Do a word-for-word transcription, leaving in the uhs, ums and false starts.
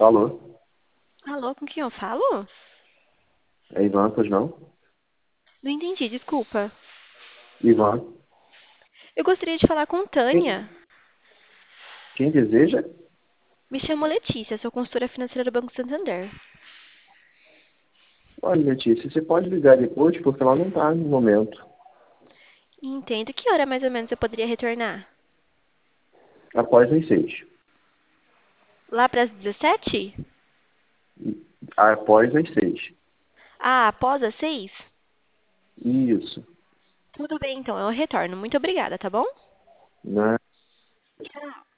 Alô? Alô, com quem eu falo? É Ivan, pois não? Não entendi, desculpa. Ivan. Eu gostaria de falar com Tânia. Quem, quem deseja? Me chamo Letícia, sou consultora financeira do Banco Santander. Olha, Letícia, você pode ligar depois porque ela não está no momento. Entendo. Que hora mais ou menos eu poderia retornar? Após as seis. Lá para as dezessete? Após as seis. Ah, após as seis? Isso. Tudo bem, então, eu retorno. Muito obrigada, tá bom? Né? Tchau.